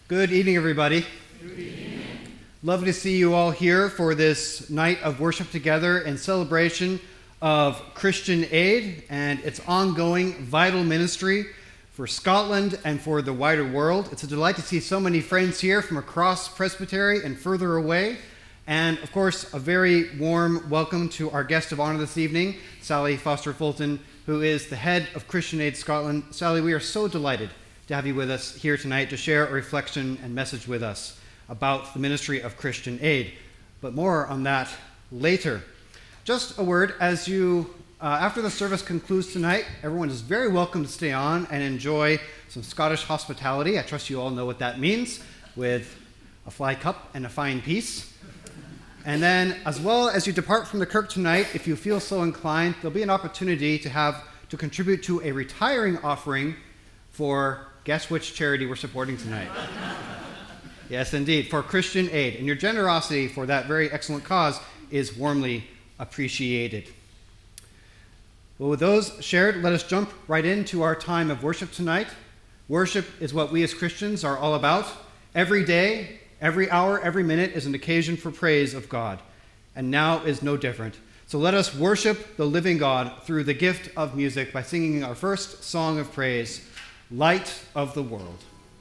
Good evening, everybody. Good evening. Lovely to see you all here for this night of worship together in celebration of Christian Aid and its ongoing vital ministry for Scotland and for the wider world. It's a delight to see so many friends here from across Presbytery and further away. And, of course, a very warm welcome to our guest of honor this evening, Sally Foster-Fulton, who is the head of Christian Aid Scotland. Sally, we are so delighted to have you with us here tonight to share a reflection and message with us about the ministry of Christian Aid. But more on that later. Just a word, as you, after the service concludes tonight, everyone is very welcome to stay on and enjoy some Scottish hospitality. I trust you all know what that means, with a fly cup and a fine piece. And then, as well as you depart from the kirk tonight, if you feel so inclined, there'll be an opportunity to contribute to a retiring offering for, guess which charity we're supporting tonight? Yes, indeed, for Christian Aid. And your generosity for that very excellent cause is warmly appreciated. Well, with those shared, let us jump right into our time of worship tonight. Worship is what we as Christians are all about. Every day, every hour, every minute is an occasion for praise of God. And now is no different. So let us worship the living God through the gift of music by singing our first song of praise, Light of the World.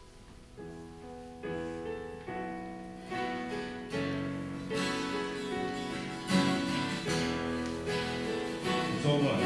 It's all right.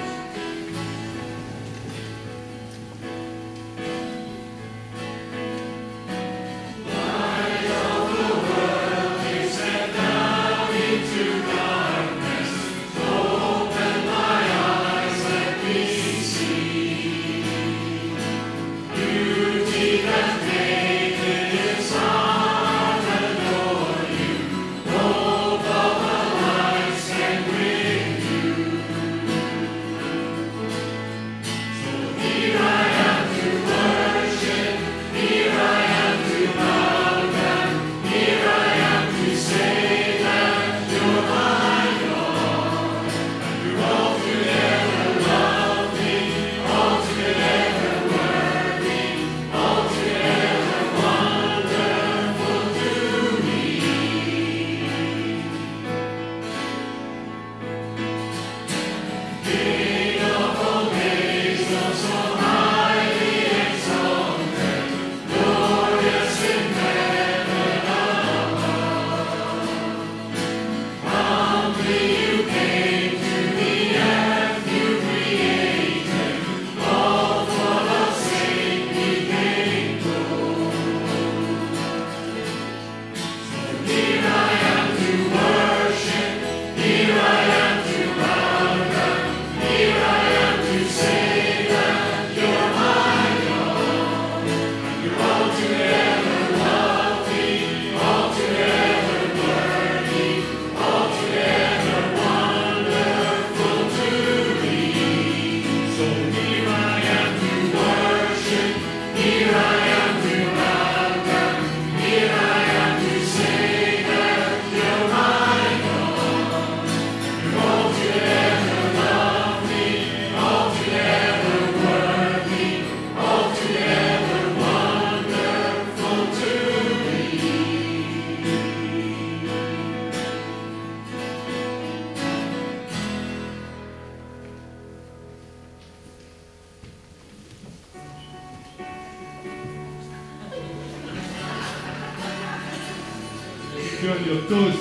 You're on your toes,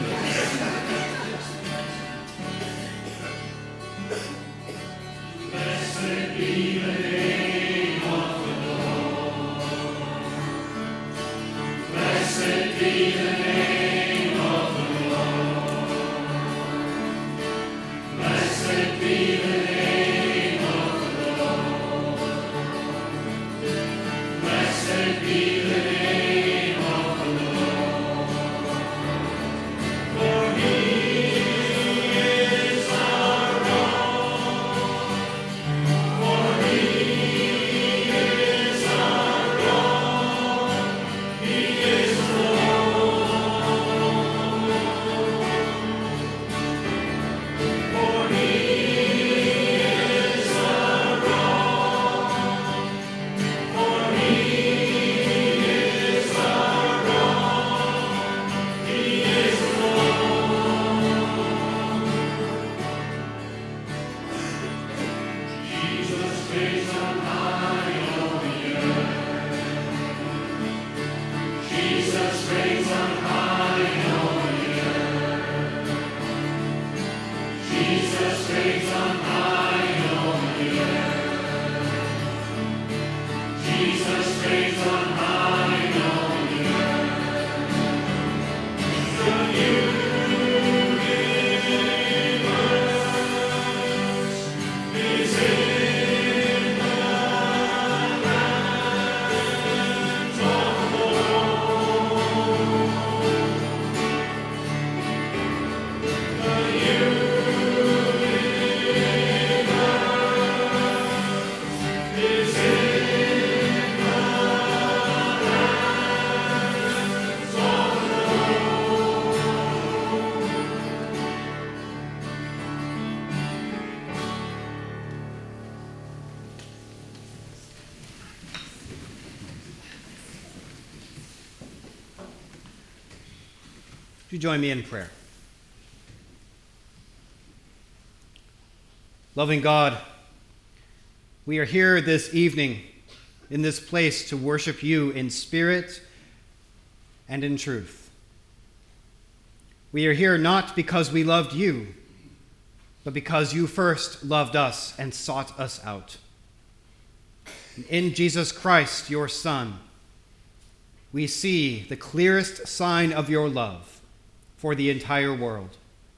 Blessed be the name of the Lord. Blessed be the name of the Lord. Blessed be the name of the Lord. Blessed be the name of the Lord. For He is our Would you join me in prayer? Loving God, we are here this evening in this place to worship you in spirit and in truth. We are here not because we loved you, but because you first loved us and sought us out. In Jesus Christ, your Son, we see the clearest sign of your love for the entire world.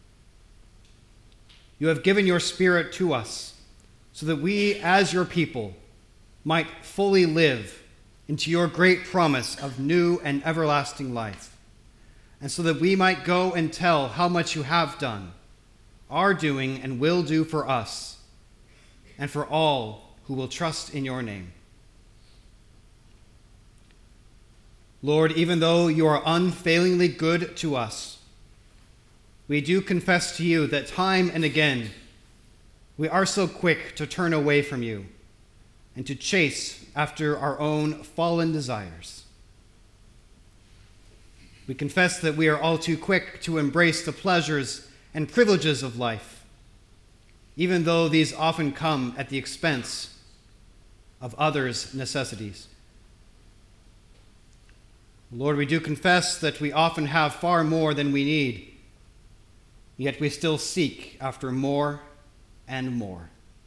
You have given your Spirit to us so that we, as your people, might fully live into your great promise of new and everlasting life, and so that we might go and tell how much you have done, are doing, and will do for us, and for all who will trust in your name. Lord, even though you are unfailingly good to us, we do confess to you that time and again we are so quick to turn away from you and to chase after our own fallen desires. We confess that we are all too quick to embrace the pleasures and privileges of life, even though these often come at the expense of others' necessities. Lord, we do confess that we often have far more than we need, yet we still seek after more and more.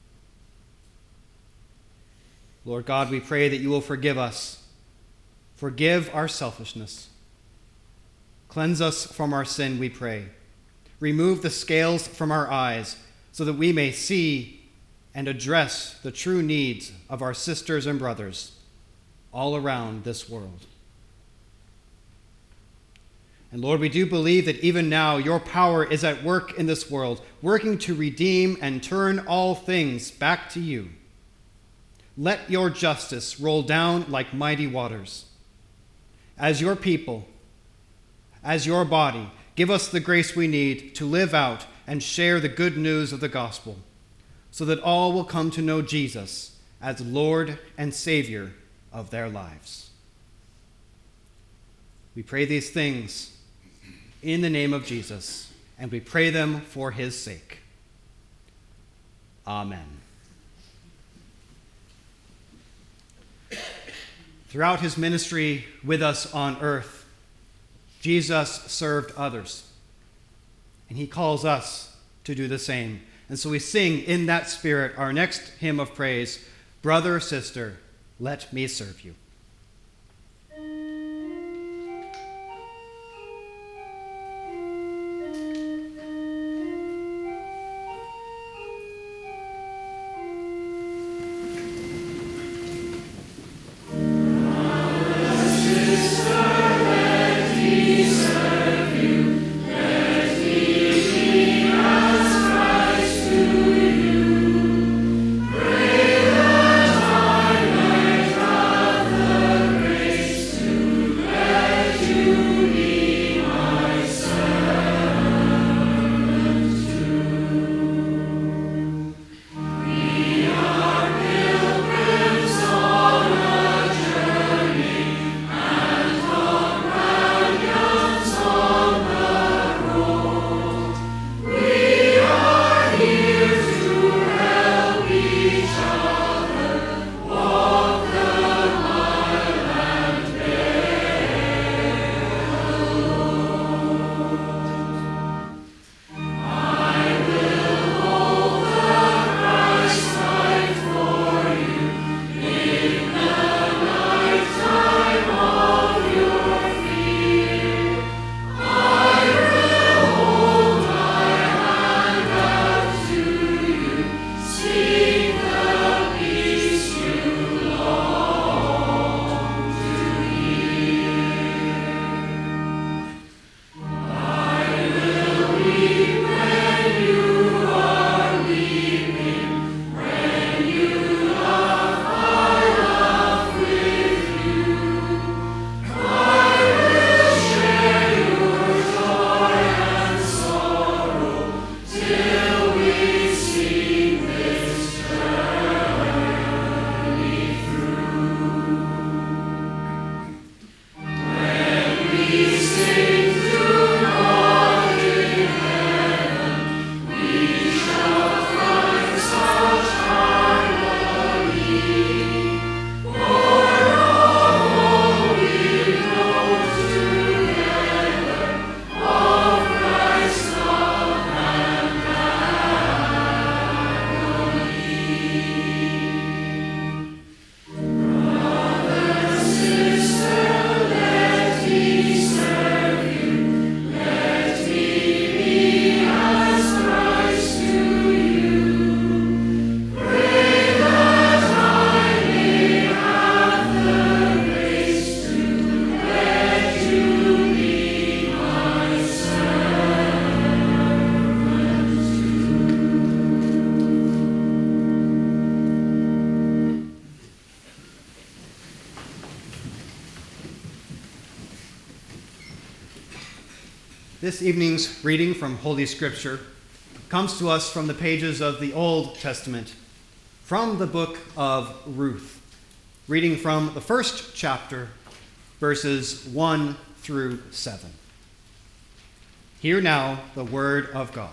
Lord God, we pray that you will forgive us. Forgive our selfishness. Cleanse us from our sin, we pray. Remove the scales from our eyes so that we may see and address the true needs of our sisters and brothers all around this world. And Lord, we do believe that even now your power is at work in this world, working to redeem and turn all things back to you. Let your justice roll down like mighty waters. As your people, as your body, give us the grace we need to live out and share the good news of the gospel, so that all will come to know Jesus as Lord and Savior of their lives. We pray these things in the name of Jesus, and we pray them for his sake. Amen. Throughout his ministry with us on earth, Jesus served others, and he calls us to do the same. And so we sing in that spirit our next hymn of praise, Brother, Sister, Let Me Serve You. Pray that I This evening's reading from Holy Scripture comes to us from the pages of the Old Testament, from the book of Ruth, reading from the first chapter, verses 1 through 7. Hear now the word of God.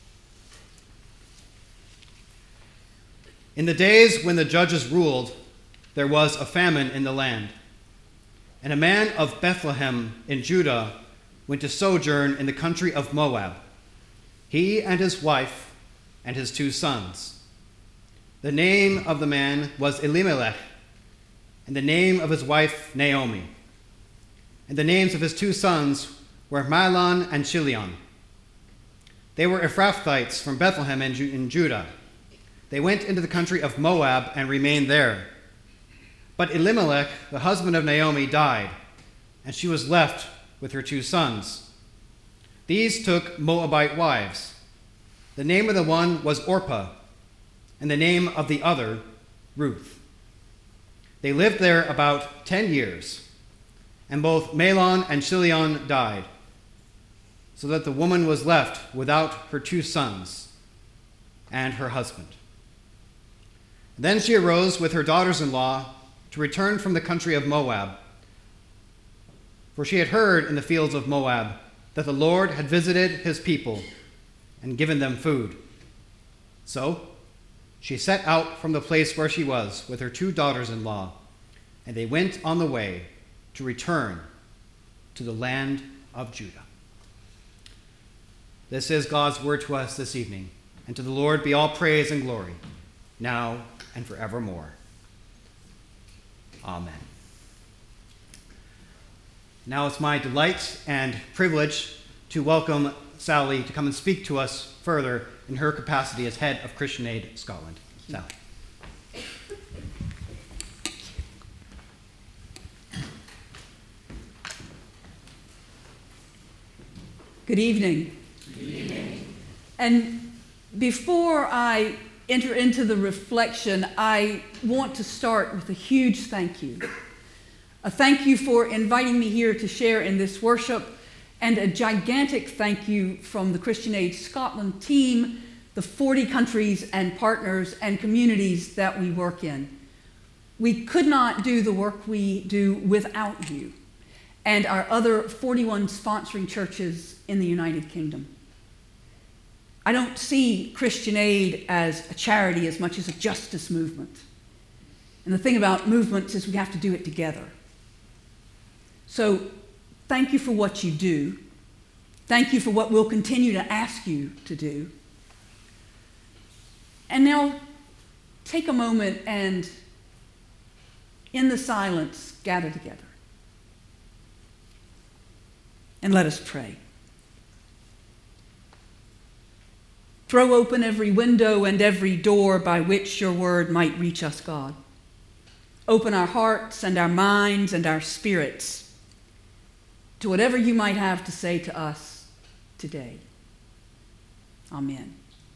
In the days when the judges ruled, there was a famine in the land, and a man of Bethlehem in Judah went to sojourn in the country of Moab, he and his wife and his 2 sons. The name of the man was Elimelech, and the name of his wife Naomi. And the names of his 2 sons were Mahlon and Chilion. They were Ephrathites from Bethlehem in Judah. They went into the country of Moab and remained there. But Elimelech, the husband of Naomi, died, and she was left with her 2 sons. These took Moabite wives. The name of the one was Orpah, and the name of the other, Ruth. They lived there about 10 years, and both Mahlon and Chilion died, so that the woman was left without her 2 sons and her husband. Then she arose with her daughters-in-law to return from the country of Moab, for she had heard in the fields of Moab that the Lord had visited his people and given them food. So she set out from the place where she was with her 2 daughters-in-law, and they went on the way to return to the land of Judah. This is God's word to us this evening, and to the Lord be all praise and glory, now and forevermore. Amen. Now it's my delight and privilege to welcome Sally to come and speak to us further in her capacity as head of Christian Aid Scotland. Sally. Good evening. Good evening. And before I enter into the reflection, I want to start with a huge thank you. A thank you for inviting me here to share in this worship, and a gigantic thank you from the Christian Aid Scotland team, the 40 countries and partners and communities that we work in. We could not do the work we do without you and our other 41 sponsoring churches in the United Kingdom. I don't see Christian Aid as a charity as much as a justice movement. And the thing about movements is we have to do it together. So thank you for what you do. Thank you for what we'll continue to ask you to do. And now take a moment and, in the silence, gather together. And let us pray. Throw open every window and every door by which your word might reach us, God. Open our hearts and our minds and our spirits to whatever you might have to say to us today. Amen.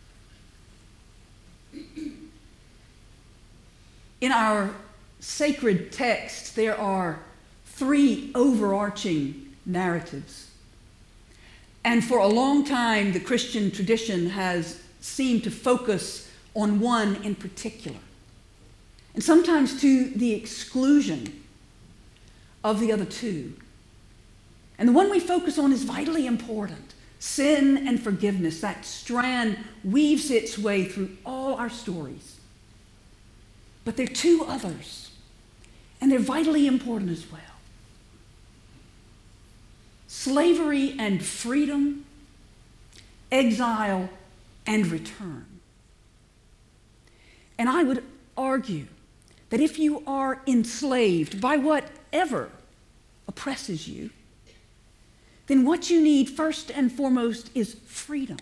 In our sacred text, there are 3 overarching narratives. And for a long time, the Christian tradition has seemed to focus on one in particular, and sometimes to the exclusion of the other 2. And the one we focus on is vitally important. Sin and forgiveness, that strand weaves its way through all our stories. But there are 2 others, and they're vitally important as well. Slavery and freedom, exile and return. And I would argue that if you are enslaved by whatever oppresses you, then what you need first and foremost is freedom.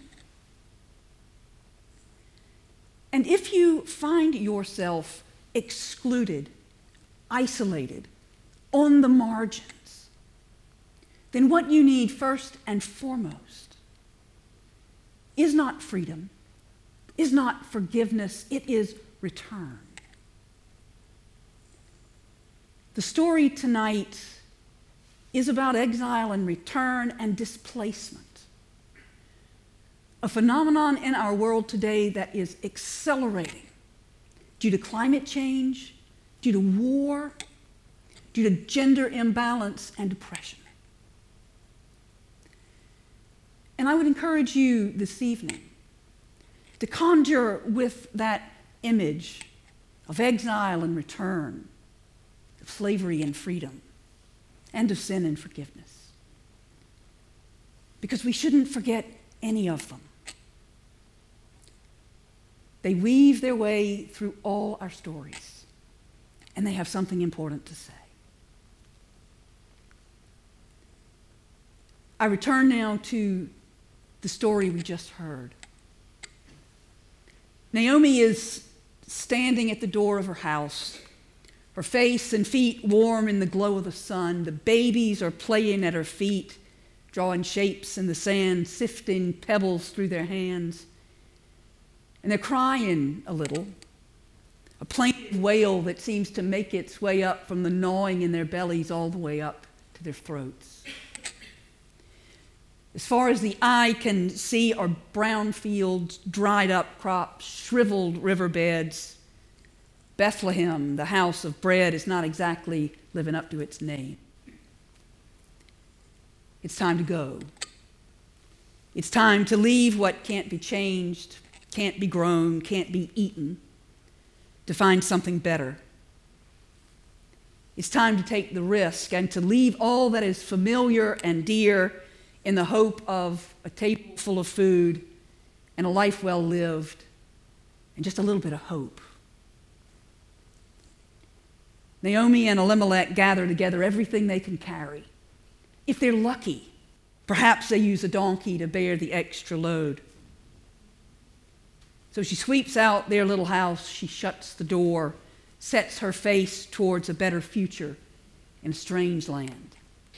And if you find yourself excluded, isolated, on the margins, then what you need first and foremost is not freedom, is not forgiveness, it is return. The story tonight is about exile and return and displacement. a phenomenon in our world today that is accelerating due to climate change, due to war, due to gender imbalance and depression. And I would encourage you this evening to conjure with that image of exile and return, of slavery and freedom, and of sin and forgiveness. Because we shouldn't forget any of them. They weave their way through all our stories, and they have something important to say. I return now to the story we just heard. Naomi is standing at the door of her house, her face and feet warm in the glow of the sun. The babies are playing at her feet, drawing shapes in the sand, sifting pebbles through their hands. And they're crying a little, a plaintive wail that seems to make its way up from the gnawing in their bellies all the way up to their throats. As far as the eye can see are brown fields, dried up crops, shriveled riverbeds. Bethlehem, the house of bread, is not exactly living up to its name. It's time to go. It's time to leave what can't be changed, can't be grown, can't be eaten, to find something better. It's time to take the risk and to leave all that is familiar and dear in the hope of a table full of food and a life well lived and just a little bit of hope. Naomi and Elimelech gather together everything they can carry. If they're lucky, perhaps they use a donkey to bear the extra load. So she sweeps out their little house, she shuts the door, sets her face towards a better future in a strange land.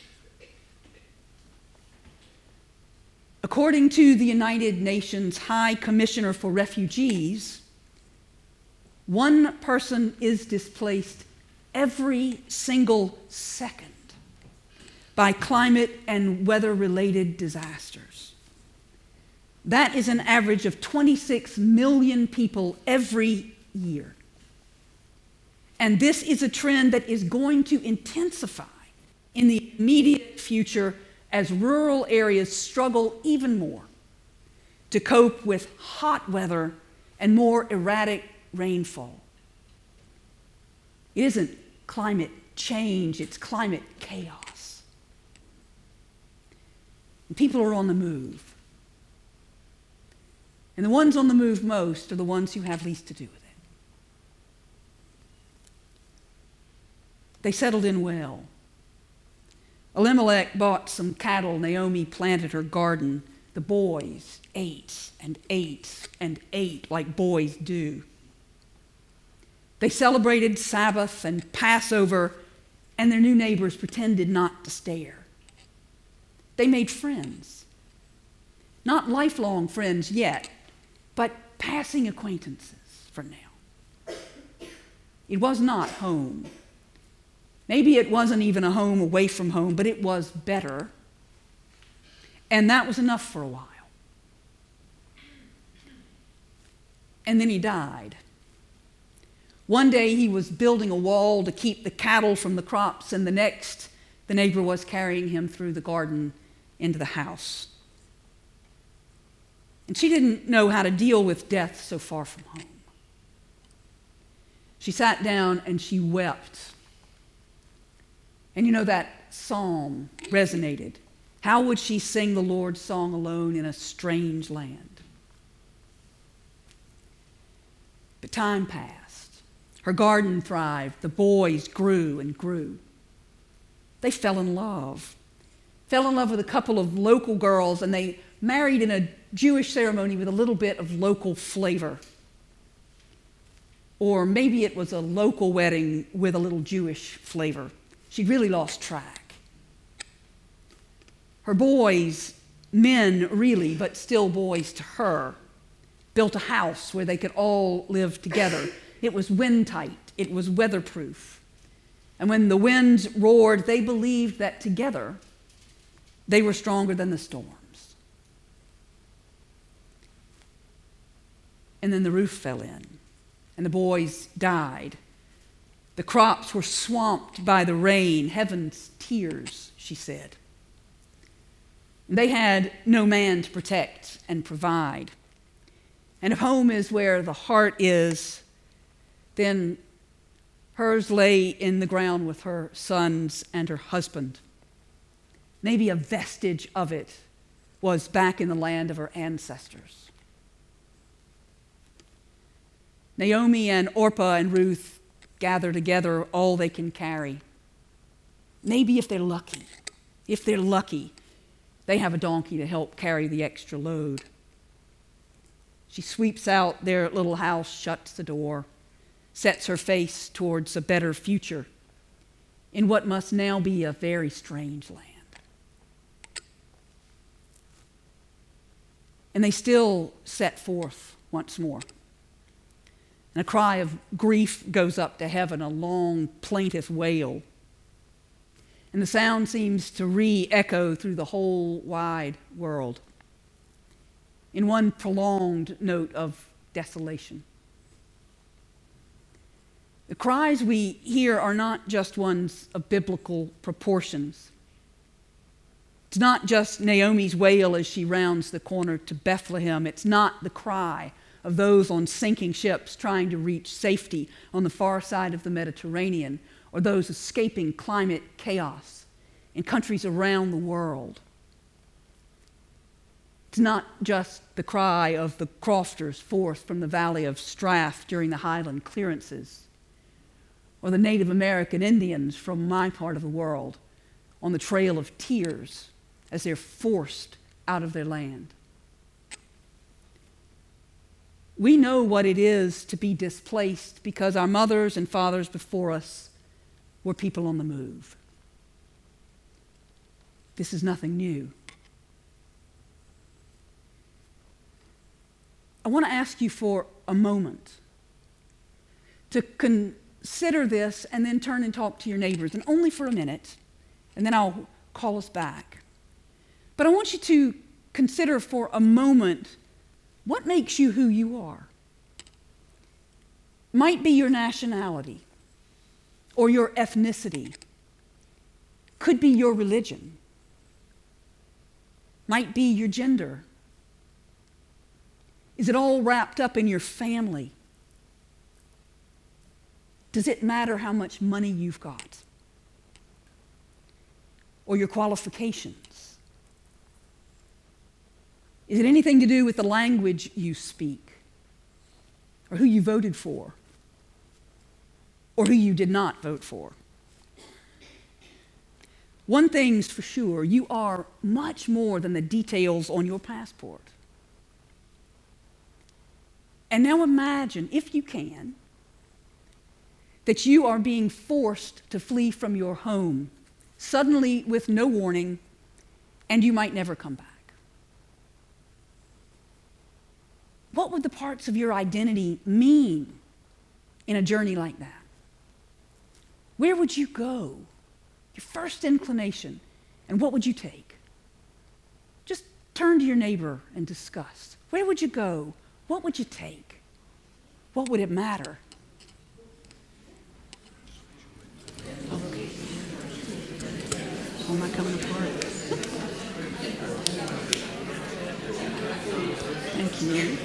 According to the United Nations High Commissioner for Refugees, one person is displaced every single second by climate and weather-related disasters. That is an average of 26 million people every year. And this is a trend that is going to intensify in the immediate future as rural areas struggle even more to cope with hot weather and more erratic rainfall. It isn't climate change, it's climate chaos. And people are on the move. And the ones on the move most are the ones who have least to do with it. They settled in well. Elimelech bought some cattle. Naomi planted her garden. The boys ate and ate and ate like boys do. They celebrated Sabbath and Passover, and their new neighbors pretended not to stare. They made friends. Not lifelong friends yet, but passing acquaintances for now. It was not home. Maybe it wasn't even a home away from home, but it was better. And that was enough for a while. And then he died. One day he was building a wall to keep the cattle from the crops, and the next, the neighbor was carrying him through the garden into the house. And she didn't know how to deal with death so far from home. She sat down and she wept. And you know, that psalm resonated. How would she sing the Lord's song alone in a strange land? But time passed. Her garden thrived. The boys grew and grew. They fell in love with a couple of local girls, and they married in a Jewish ceremony with a little bit of local flavor. Or maybe it was a local wedding with a little Jewish flavor. She really lost track. Her boys, men really, but still boys to her, built a house where they could all live together. It was wind-tight. It was weatherproof. And when the winds roared, they believed that together they were stronger than the storms. and then the roof fell in, and the boys died. The crops were swamped by the rain, heaven's tears, she said. They had no man to protect and provide. And if home is where the heart is, then hers lay in the ground with her sons and her husband. Maybe a vestige of it was back in the land of her ancestors. Naomi and Orpah and Ruth gather together all they can carry. Maybe if they're lucky, they have a donkey to help carry the extra load. She sweeps out their little house, shuts the door, sets her face towards a better future in what must now be a very strange land. And they still set forth once more. And a cry of grief goes up to heaven, a long, plaintive wail. And the sound seems to re-echo through the whole wide world in one prolonged note of desolation. The cries we hear are not just ones of biblical proportions. It's not just Naomi's wail as she rounds the corner to Bethlehem. It's not the cry of those on sinking ships trying to reach safety on the far side of the Mediterranean, or those escaping climate chaos in countries around the world. It's not just the cry of the crofters forth from the valley of Strath during the Highland clearances, or the Native American Indians from my part of the world on the trail of tears as they're forced out of their land. We know what it is to be displaced because our mothers and fathers before us were people on the move. This is nothing new. I want to ask you for a moment to consider this and then turn and talk to your neighbors, and only for a minute, and then I'll call us back. But I want you to consider for a moment what makes you who you are. Might be your nationality or your ethnicity. Could be your religion. Might be your gender. Is it all wrapped up in your family? Does it matter how much money you've got? Or your qualifications? Is it anything to do with the language you speak? Or who you voted for? Or who you did not vote for? One thing's for sure, you are much more than the details on your passport. And now imagine, if you can, that you are being forced to flee from your home, suddenly with no warning, and you might never come back. What would the parts of your identity mean in a journey like that? Where would you go? Your first inclination, and what would you take? Just turn to your neighbor and discuss. Where would you go? What would you take? What would it matter? Okay. Oh, am I coming apart? Thank you.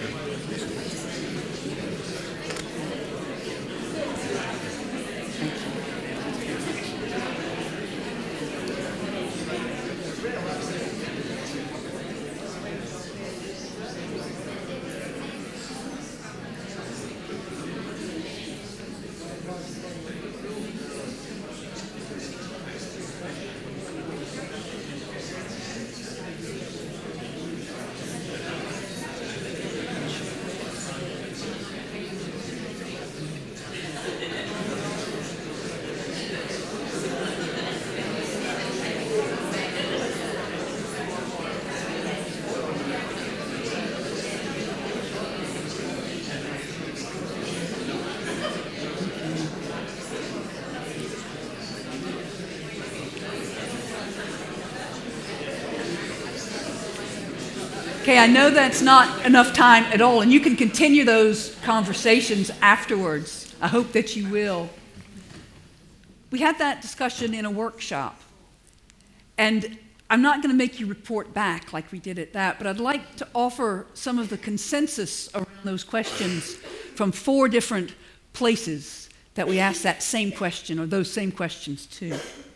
Okay, I know that's not enough time at all, and you can continue those conversations afterwards. I hope that you will. We had that discussion in a workshop, and I'm not going to make you report back like we did at that, but I'd like to offer some of the consensus around those questions from 4 different places that we asked that same question or those same questions to.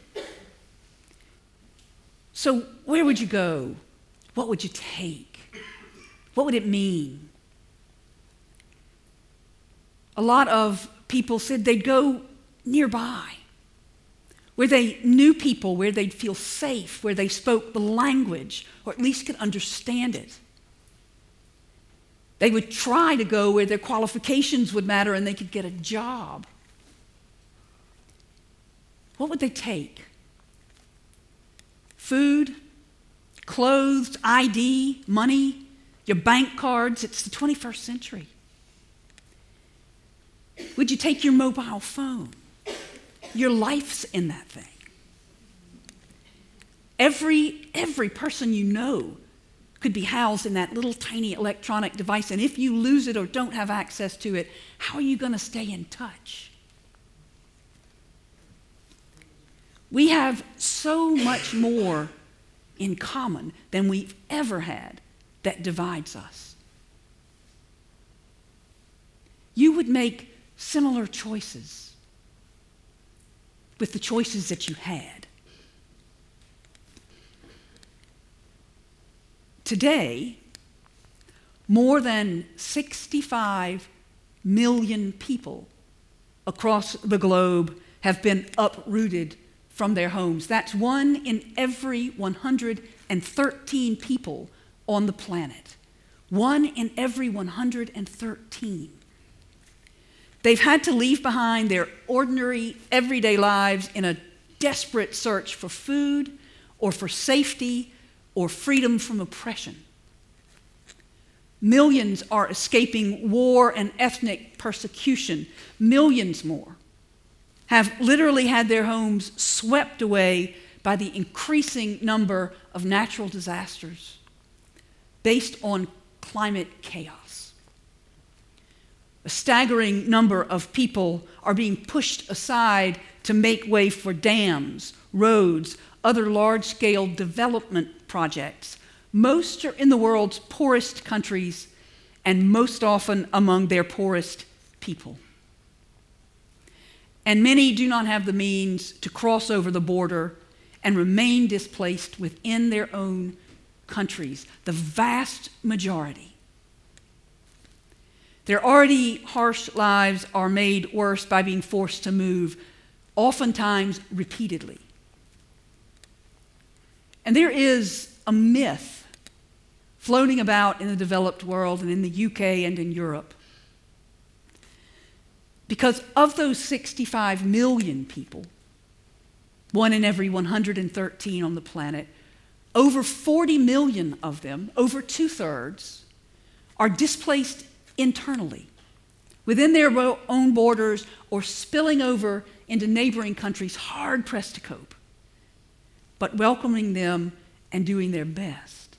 So where would you go? What would you take? What would it mean? A lot of people said they'd go nearby, where they knew people, where they'd feel safe, where they spoke the language, or at least could understand it. They would try to go where their qualifications would matter and they could get a job. What would they take? Food, clothes, ID, money, your bank cards. It's the 21st century. Would you take your mobile phone? Your life's in that thing. Every person you know could be housed in that little tiny electronic device, and if you lose it or don't have access to it, how are you going to stay in touch? We have so much more in common than we've ever had that divides us. You would make similar choices with the choices that you had. Today, more than 65 million people across the globe have been uprooted from their homes. That's 1 in every 113 people on the planet. 1 in every 113. They've had to leave behind their ordinary, everyday lives in a desperate search for food or for safety or freedom from oppression. Millions are escaping war and ethnic persecution. Millions more have literally had their homes swept away by the increasing number of natural disasters based on climate chaos. A staggering number of people are being pushed aside to make way for dams, roads, other large-scale development projects. Most are in the world's poorest countries and most often among their poorest people. And many do not have the means to cross over the border and remain displaced within their own countries, the vast majority. Their already harsh lives are made worse by being forced to move, oftentimes repeatedly. And there is a myth floating about in the developed world and in the UK and in Europe. Because of those 65 million people, 1 in every 113 on the planet, over 40 million of them, over 2/3, are displaced internally, within their own borders or spilling over into neighboring countries, hard-pressed to cope, but welcoming them and doing their best.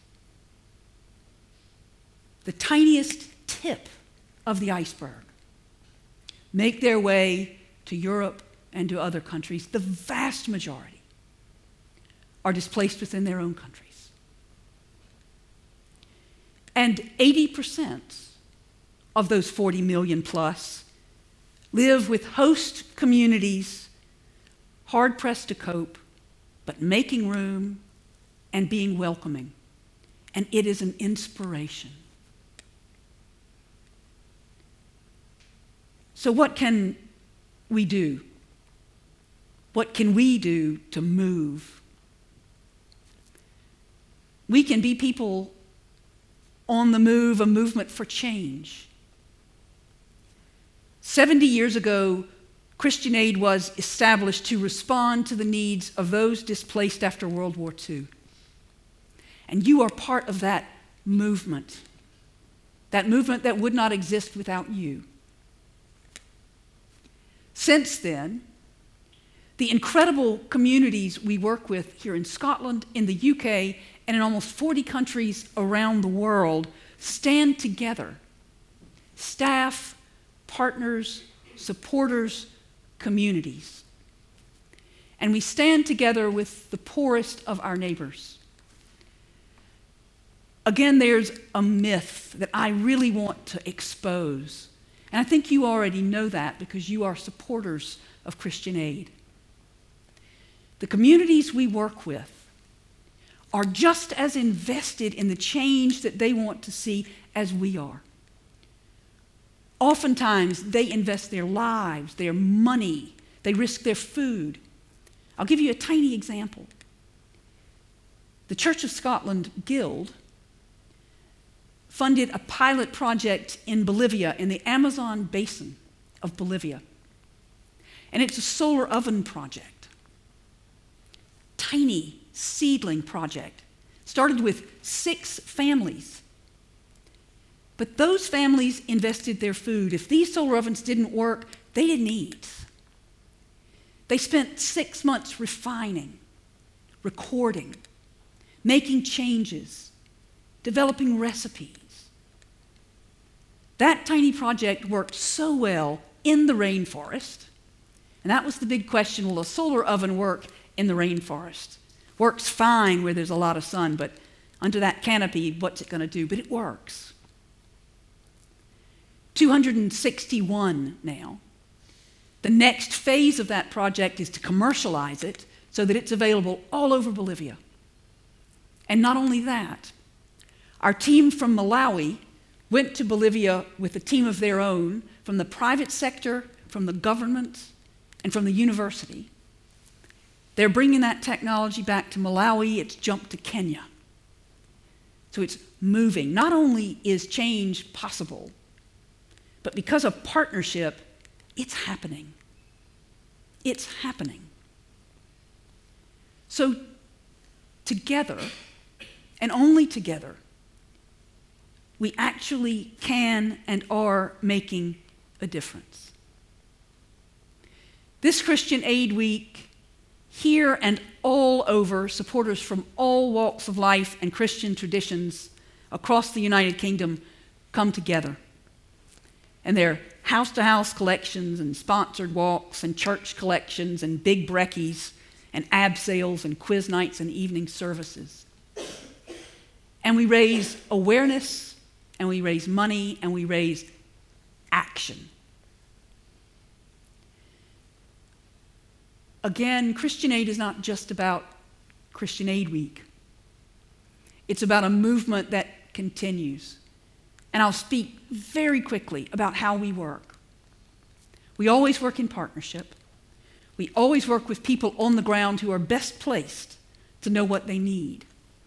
The tiniest tip of the iceberg make their way to Europe and to other countries. The vast majority are displaced within their own countries. And 80% of those 40 million plus live with host communities, hard-pressed to cope, but making room and being welcoming. And it is an inspiration. So what can we do? What can we do to move? We can be people on the move, a movement for change. 70 years ago, Christian Aid was established to respond to the needs of those displaced after World War II. And you are part of that movement that would not exist without you. Since then, The incredible communities we work with here in Scotland, in the UK, and in almost 40 countries around the world stand together. Staff, partners, supporters, communities. And we stand together with the poorest of our neighbors. Again, there's a myth that I really want to expose. And I think you already know that because you are supporters of Christian Aid. The communities we work with are just as invested in the change that they want to see as we are. Oftentimes, they invest their lives, their money, they risk their food. I'll give you a tiny example. The Church of Scotland Guild funded a pilot project in Bolivia, in the Amazon basin of Bolivia. And it's a solar oven project. Tiny seedling project. Started with 6 families. But those families invested their food. If these solar ovens didn't work, they didn't eat. They spent 6 months refining, recording, making changes, developing recipes. That tiny project worked so well in the rainforest, and that was the big question: will a solar oven work in the rainforest? Works fine where there's a lot of sun, but under that canopy, what's it going to do? But it works. 261 now. The next phase of that project is to commercialize it so that it's available all over Bolivia. And not only that, our team from Malawi went to Bolivia with a team of their own from the private sector, from the government, and from the university. They're bringing that technology back to Malawi. It's jumped to Kenya. So it's moving. Not only is change possible, but because of partnership, it's happening. It's happening. So together, and only together, we actually can and are making a difference. This Christian Aid Week, here and all over, supporters from all walks of life and Christian traditions across the United Kingdom come together. And they're house-to-house collections and sponsored walks and church collections and big brekkies and abseils and quiz nights and evening services. And we raise awareness, and we raise money, and we raise action. Again, Christian Aid is not just about Christian Aid Week. It's about a movement that continues. And I'll speak very quickly about how we work. We always work in partnership. We always work with people on the ground who are best placed to know what they need.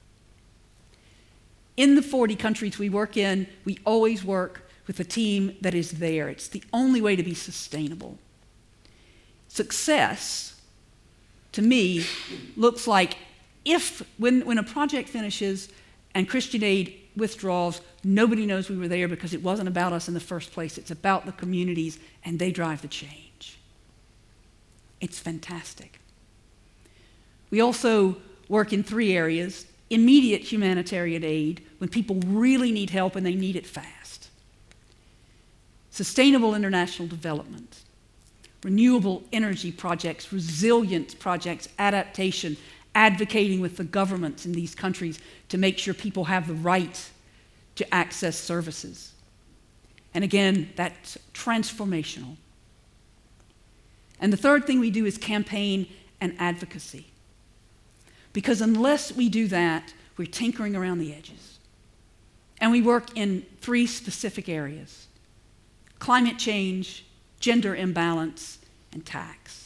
In the 40 countries we work in, we always work with a team that is there. It's the only way to be sustainable. Success, to me, looks like when a project finishes and Christian Aid withdraws, nobody knows we were there because it wasn't about us in the first place. It's about the communities, and they drive the change. It's fantastic. We also work in 3 areas: immediate humanitarian aid, when people really need help and they need it fast; sustainable international development; renewable energy projects, resilience projects, adaptation, advocating with the governments in these countries to make sure people have the right to access services. And again, that's transformational. And the third thing we do is campaign and advocacy. Because unless we do that, we're tinkering around the edges. And we work in 3 specific areas: climate change, gender imbalance, and tax.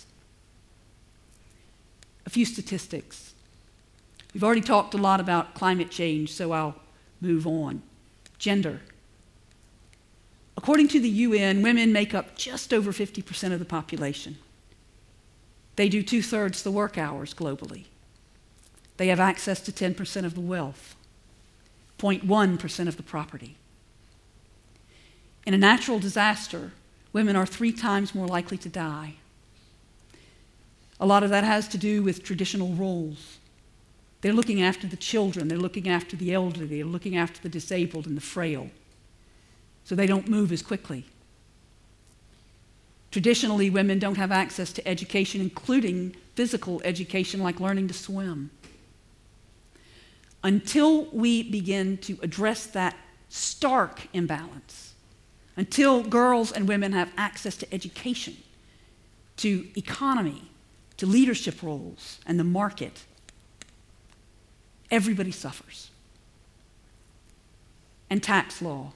A few statistics. We've already talked a lot about climate change, so I'll move on. Gender. According to the UN, women make up just over 50% of the population. They do 2/3 the work hours globally. They have access to 10% of the wealth, 0.1% of the property. In a natural disaster, women are 3 times more likely to die. A lot of that has to do with traditional roles. They're looking after the children, they're looking after the elderly, they're looking after the disabled and the frail. So they don't move as quickly. Traditionally, women don't have access to education, including physical education like learning to swim. Until we begin to address that stark imbalance, until girls and women have access to education, to economy, to leadership roles and the market, everybody suffers. And tax law.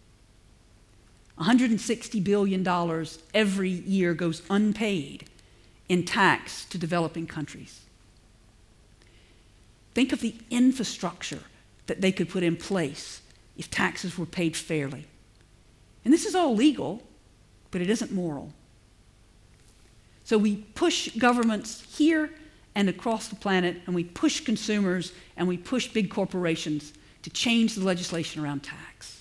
$160 billion every year goes unpaid in tax to developing countries. Think of the infrastructure that they could put in place if taxes were paid fairly. And this is all legal, but it isn't moral. So we push governments here and across the planet, and we push consumers, and we push big corporations to change the legislation around tax.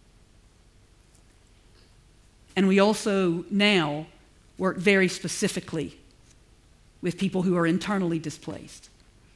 And we also now work very specifically with people who are internally displaced.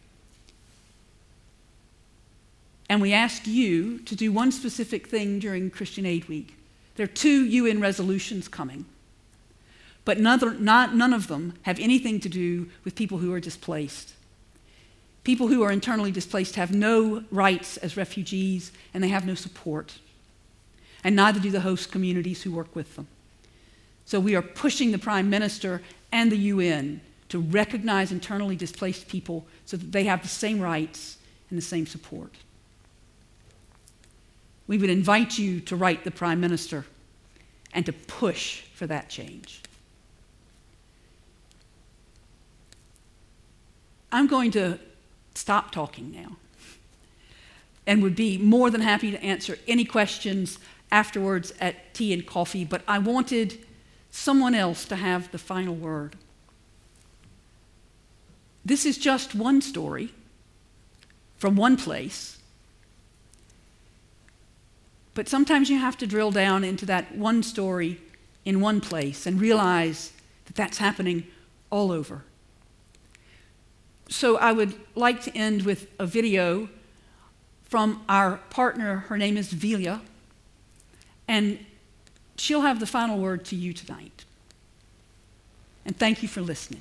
And we ask you to do one specific thing during Christian Aid Week. There are 2 UN resolutions coming, but none of them have anything to do with people who are displaced. People who are internally displaced have no rights as refugees, and they have no support. And neither do the host communities who work with them. So we are pushing the Prime Minister and the UN to recognize internally displaced people so that they have the same rights and the same support. We would invite you to write the Prime Minister and to push for that change. I'm going to stop talking now and would be more than happy to answer any questions afterwards at tea and coffee, but I wanted someone else to have the final word. This is just one story from one place, but sometimes you have to drill down into that one story in one place and realize that that's happening all over. So I would like to end with a video from our partner. Her name is Vilja, and she'll have the final word to you tonight. And thank you for listening.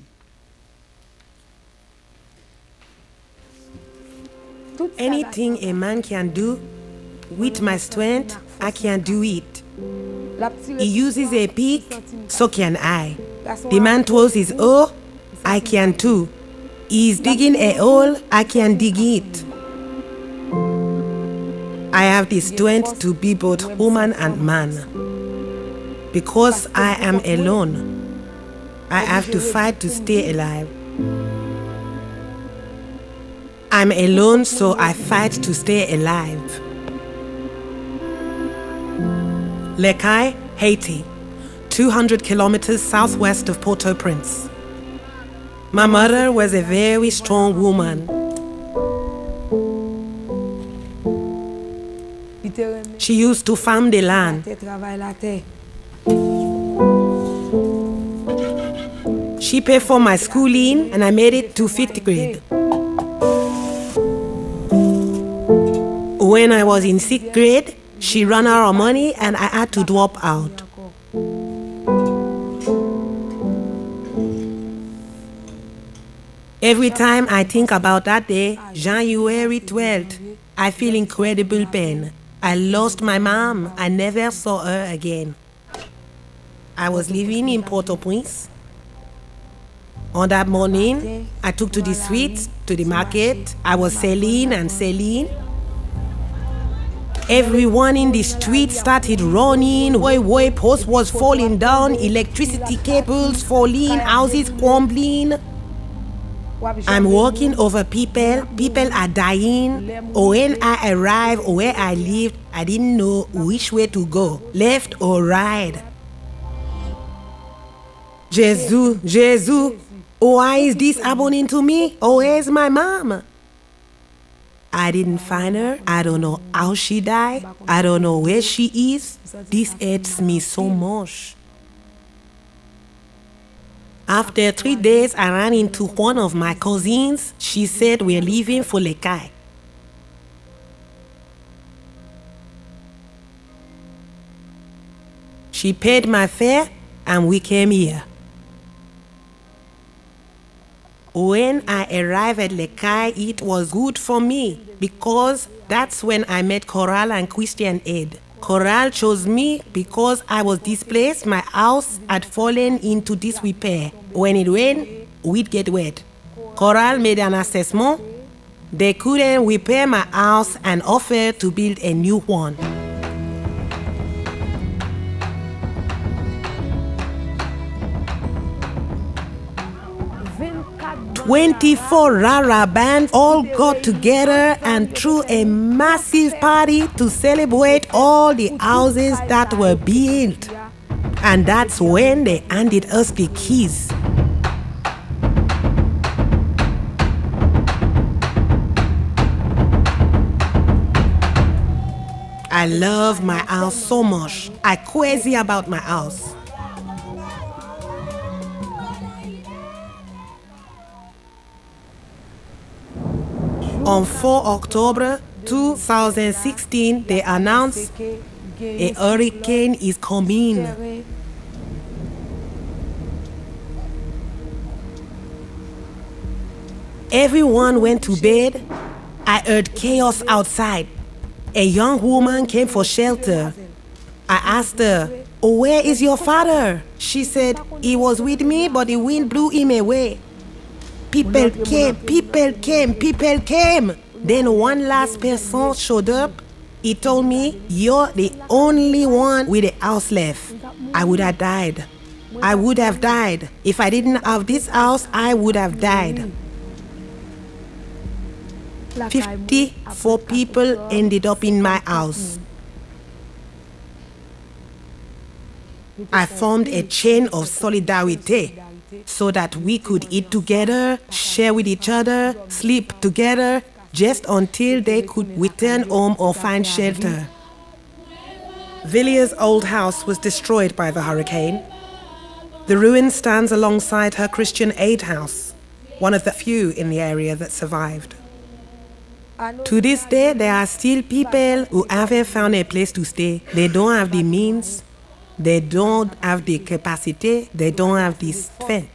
Anything a man can do, with my strength, I can do it. He uses a pick, so can I. The man throws his hoe, I can too. He's digging a hole, I can dig it. I have the strength to be both woman and man. Because I am alone, I have to fight to stay alive. I'm alone, so I fight to stay alive. Les Cayes, Haiti, 200 kilometers southwest of Port-au-Prince. My mother was a very strong woman. She used to farm the land. She paid for my schooling and I made it to 5th grade. When I was in 6th grade, she ran out of money and I had to drop out. Every time I think about that day, January 12th, I feel incredible pain. I lost my mom. I never saw her again. I was living in Port-au-Prince. On that morning, I took to the streets, to the market. I was selling and selling. Everyone in the street started running. Way, post was falling down, electricity cables falling, houses crumbling. I'm walking over people. People are dying. When I arrived where I lived, I didn't know which way to go, left or right. Jesus, why is this happening to me? Where's my mom? I didn't find her. I don't know how she died. I don't know where she is. This hurts me so much. After 3 days, I ran into one of my cousins. She said we're leaving for Lekai. She paid my fare and we came here. When I arrived at Lekai, it was good for me because that's when I met Coral and Christian Aid. Coral chose me because I was displaced. My house had fallen into disrepair. When it rained, we'd get wet. Coral made an assessment. They couldn't repair my house and offered to build a new one. 24 Rara bands all got together and threw a massive party to celebrate all the houses that were built. And that's when they handed us the keys. I love my house so much. I'm crazy about my house. On 4 October 2016, they announced a hurricane is coming. Everyone went to bed. I heard chaos outside. A young woman came for shelter. I asked her, "Oh, where is your father?" She said, "He was with me, but the wind blew him away." People came. Then one last person showed up. He told me, "You're the only one with a house left." I would have died. I would have died. If I didn't have this house, I would have died. 54 people ended up in my house. I formed a chain of solidarity so that we could eat together, share with each other, sleep together, just until they could return home or find shelter. Villiers' old house was destroyed by the hurricane. The ruin stands alongside her Christian Aid house, one of the few in the area that survived. To this day, there are still people who haven't found a place to stay. They don't have the means, they don't have the capacity, they don't have the strength.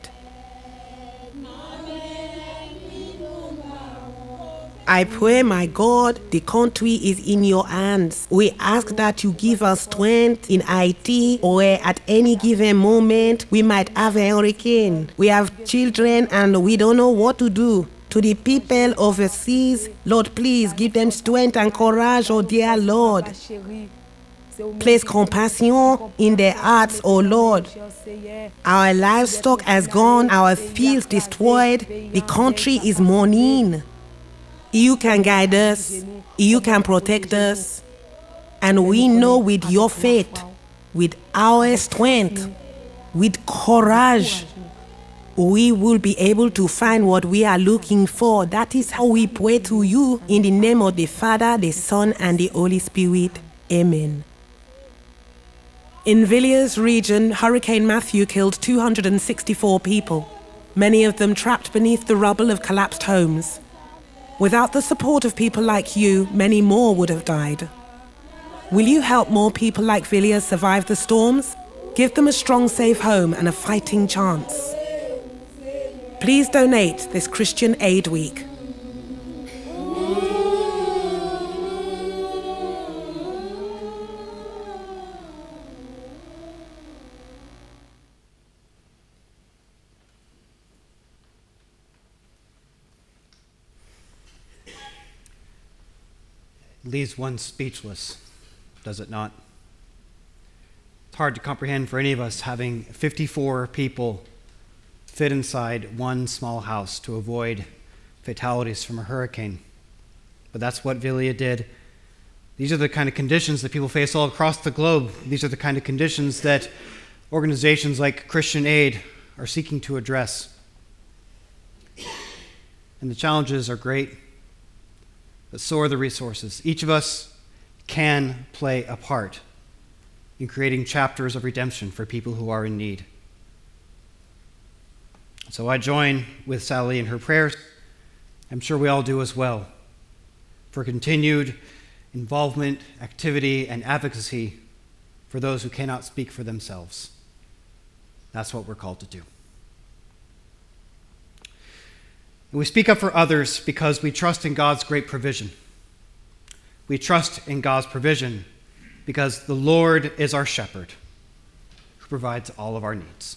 I pray, my God, the country is in your hands. We ask that you give us strength in Haiti, or at any given moment we might have a hurricane. We have children and we don't know what to do. To the people overseas, Lord, please give them strength and courage, oh dear Lord. Place compassion in their hearts, oh Lord. Our livestock has gone, our fields destroyed, the country is mourning. You can guide us, you can protect us, and we know with your faith, with our strength, with courage, we will be able to find what we are looking for. That is how we pray to you in the name of the Father, the Son, and the Holy Spirit. Amen. In Villiers region, Hurricane Matthew killed 264 people, many of them trapped beneath the rubble of collapsed homes. Without the support of people like you, many more would have died. Will you help more people like Villiers survive the storms? Give them a strong, safe home and a fighting chance. Please donate this Christian Aid Week. Leaves one speechless, does it not? It's hard to comprehend for any of us having 54 people fit inside one small house to avoid fatalities from a hurricane. But that's what Villiers did. These are the kind of conditions that people face all across the globe. These are the kind of conditions that organizations like Christian Aid are seeking to address. And the challenges are great, but so are the resources. Each of us can play a part in creating chapters of redemption for people who are in need. So I join with Sally in her prayers. I'm sure we all do as well, for continued involvement, activity, and advocacy for those who cannot speak for themselves. That's what we're called to do. And we speak up for others because we trust in God's great provision. We trust in God's provision because the Lord is our shepherd who provides all of our needs.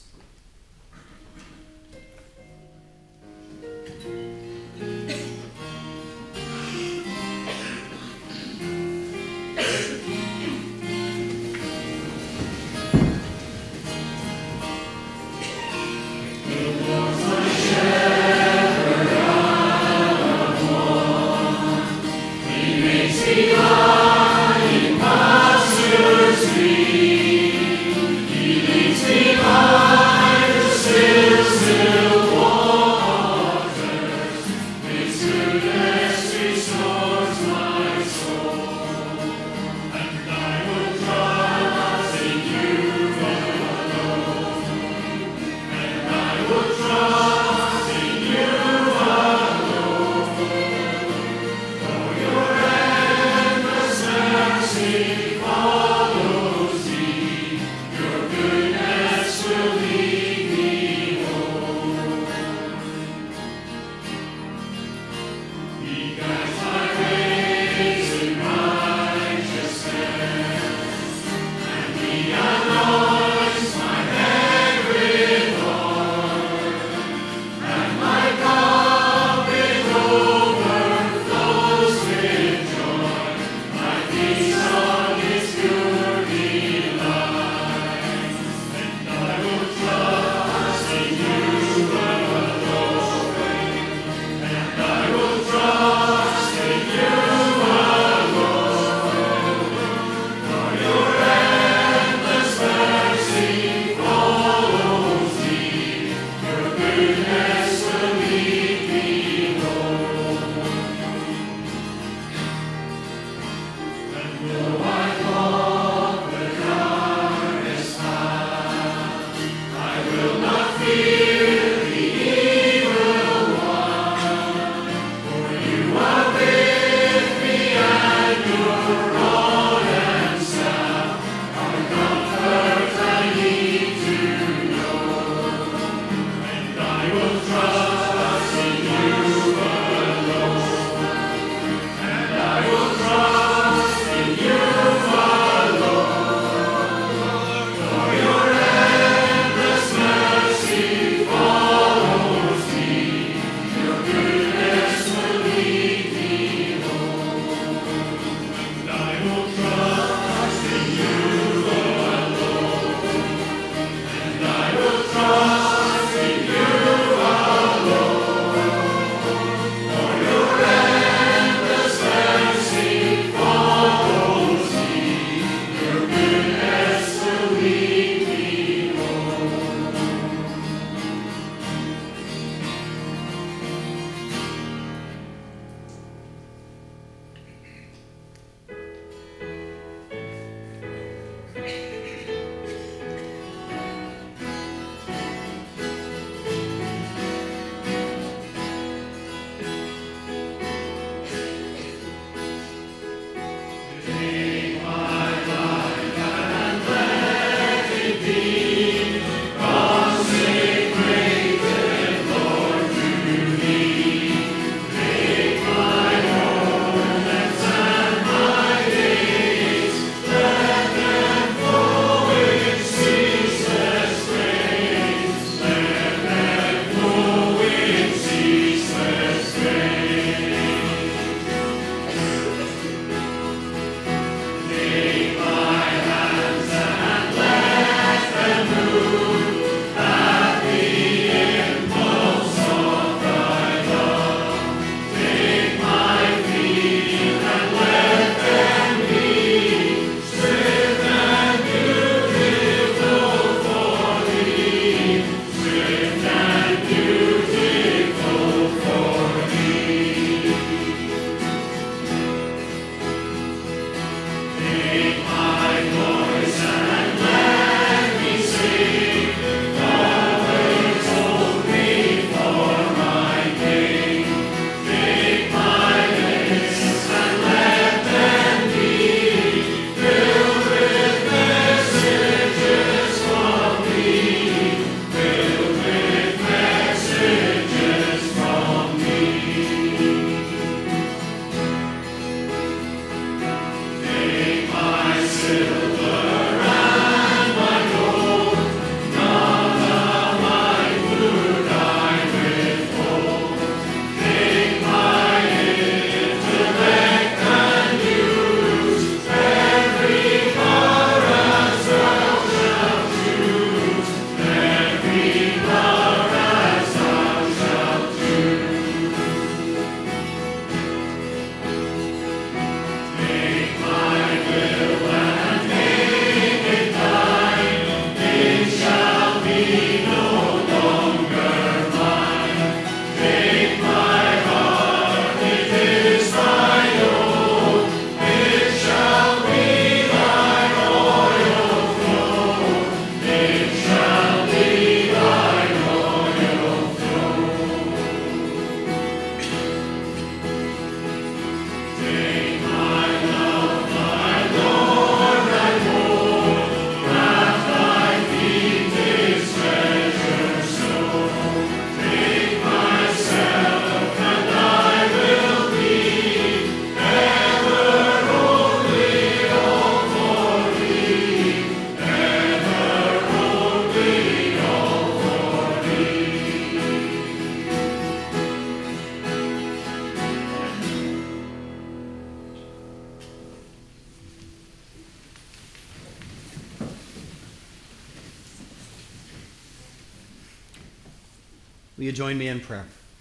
Will you join me in prayer?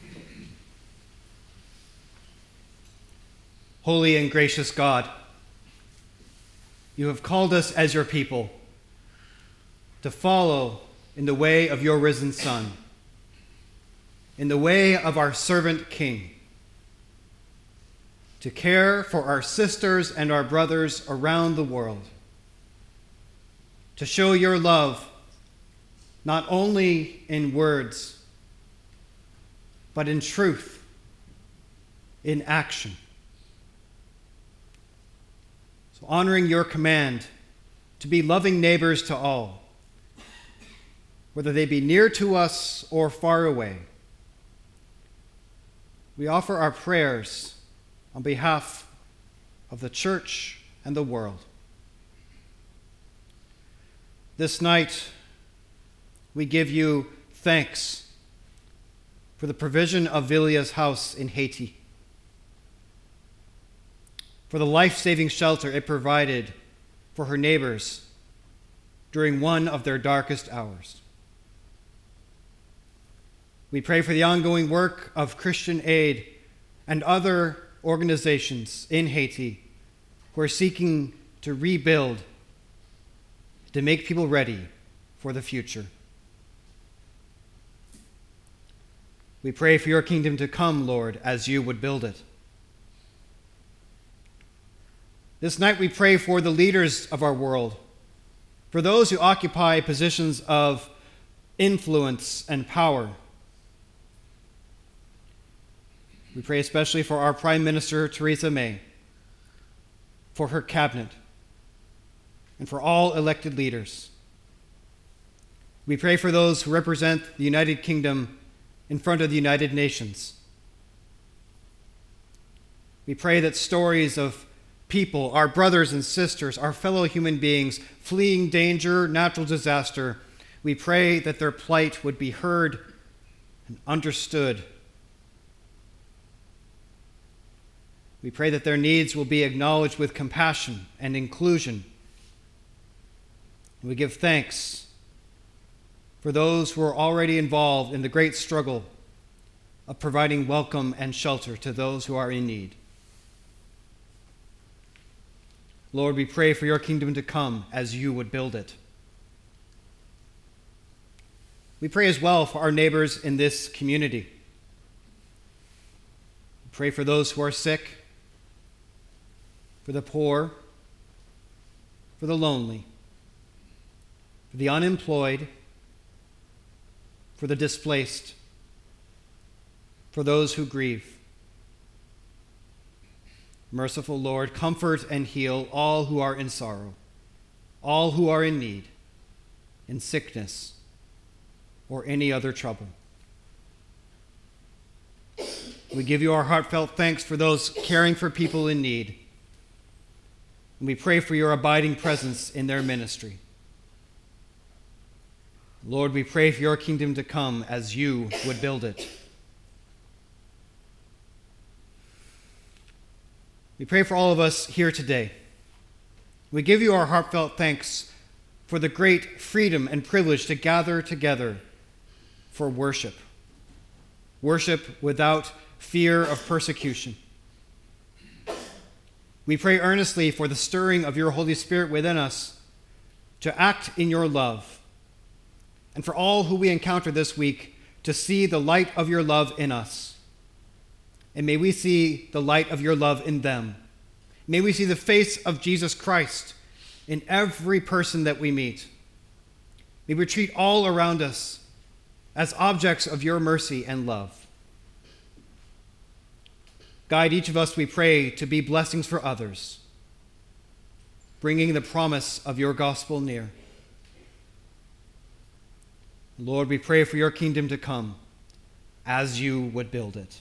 Holy and gracious God, you have called us as your people to follow in the way of your risen Son, in the way of our servant King, to care for our sisters and our brothers around the world, to show your love not only in words, but in truth, in action. So honoring your command to be loving neighbors to all, whether they be near to us or far away, we offer our prayers on behalf of the church and the world. This night, we give you thanks for the provision of Vilia's house in Haiti, for the life-saving shelter it provided for her neighbors during one of their darkest hours. We pray for the ongoing work of Christian Aid and other organizations in Haiti who are seeking to rebuild, to make people ready for the future. We pray for your kingdom to come, Lord, as you would build it. This night we pray for the leaders of our world, for those who occupy positions of influence and power. We pray especially for our Prime Minister, Theresa May, for her cabinet, and for all elected leaders. We pray for those who represent the United Kingdom in front of the United Nations. We pray that stories of people, our brothers and sisters, our fellow human beings fleeing danger, natural disaster, we pray that their plight would be heard and understood. We pray that their needs will be acknowledged with compassion and inclusion. And we give thanks for those who are already involved in the great struggle of providing welcome and shelter to those who are in need. Lord, we pray for your kingdom to come as you would build it. We pray as well for our neighbors in this community. We pray for those who are sick, for the poor, for the lonely, for the unemployed, for the displaced, for those who grieve. Merciful Lord, comfort and heal all who are in sorrow, all who are in need, in sickness, or any other trouble. We give you our heartfelt thanks for those caring for people in need, and we pray for your abiding presence in their ministry. Lord, we pray for your kingdom to come as you would build it. We pray for all of us here today. We give you our heartfelt thanks for the great freedom and privilege to gather together for worship. Worship without fear of persecution. We pray earnestly for the stirring of your Holy Spirit within us to act in your love, and for all who we encounter this week to see the light of your love in us. And may we see the light of your love in them. May we see the face of Jesus Christ in every person that we meet. May we treat all around us as objects of your mercy and love. Guide each of us, we pray, to be blessings for others, bringing the promise of your gospel near. Lord, we pray for your kingdom to come as you would build it.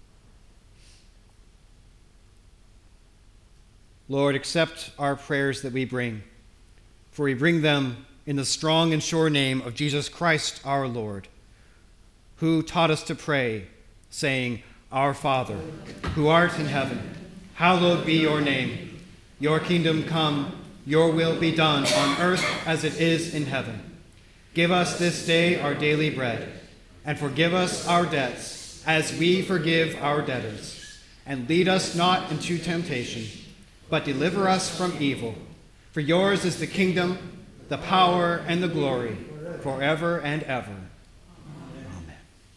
Lord, accept our prayers that we bring, for we bring them in the strong and sure name of Jesus Christ our Lord, who taught us to pray, saying, Our Father, who art in heaven, hallowed be your name. Your kingdom come, your will be done on earth as it is in heaven. Give us this day our daily bread, and forgive us our debts, as we forgive our debtors. And lead us not into temptation, but deliver us from evil. For yours is the kingdom, the power, and the glory, forever and ever. Amen.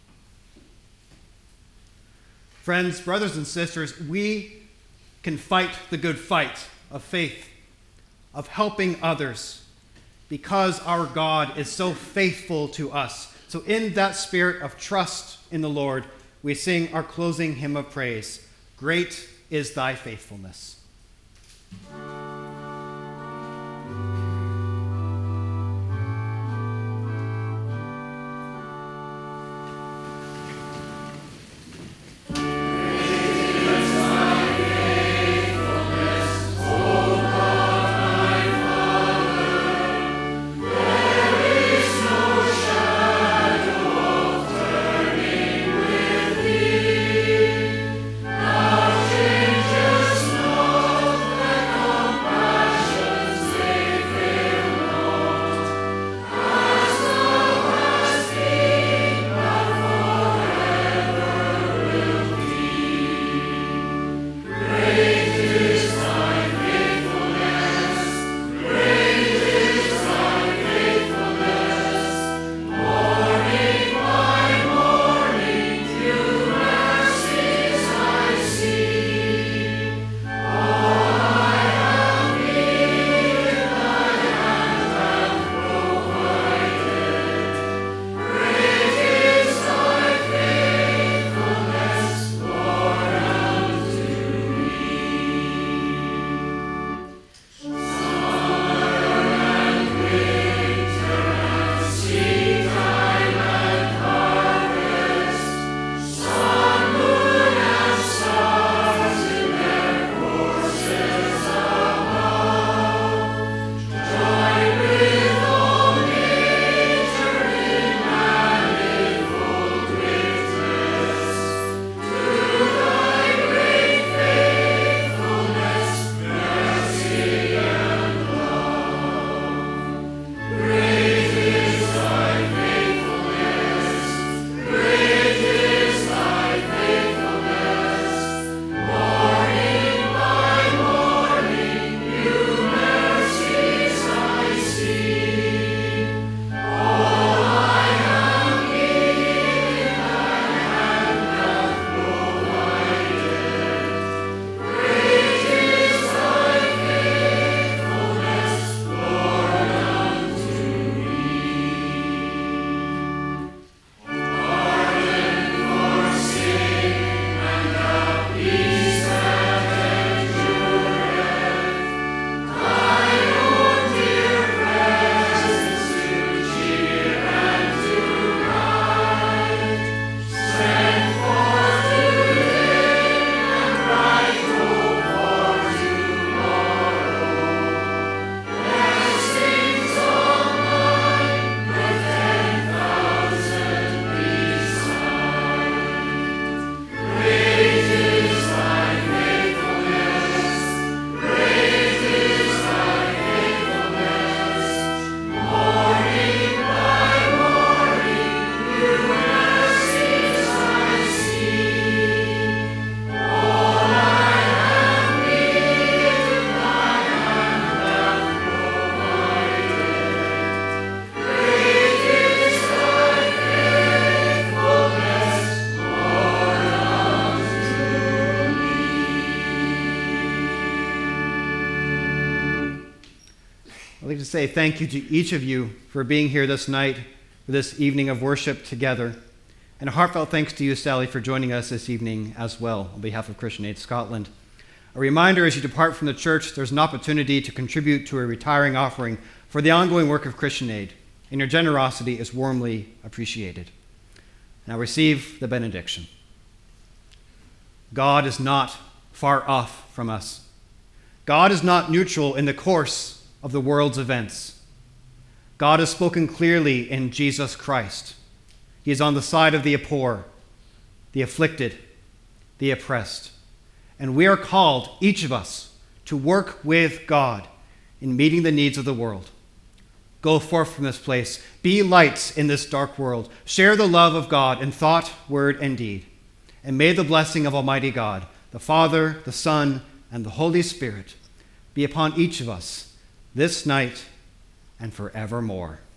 Friends, brothers and sisters, we can fight the good fight of faith, of helping others, because our God is so faithful to us. So in that spirit of trust in the Lord, we sing our closing hymn of praise, Great is Thy Faithfulness. I'd like to say thank you to each of you for being here this night for this evening of worship together. And a heartfelt thanks to you, Sally, for joining us this evening as well on behalf of Christian Aid Scotland. A reminder, as you depart from the church, there's an opportunity to contribute to a retiring offering for the ongoing work of Christian Aid, and your generosity is warmly appreciated. Now receive the benediction. God is not far off from us. God is not neutral in the course of the world's events. God has spoken clearly in Jesus Christ. He is on the side of the poor, the afflicted, the oppressed. And we are called, each of us, to work with God in meeting the needs of the world. go forth from this place. Be lights in this dark world. Share the love of God in thought, word, and deed. And may the blessing of Almighty God, the Father, the Son, and the Holy Spirit be upon each of us this night and forevermore.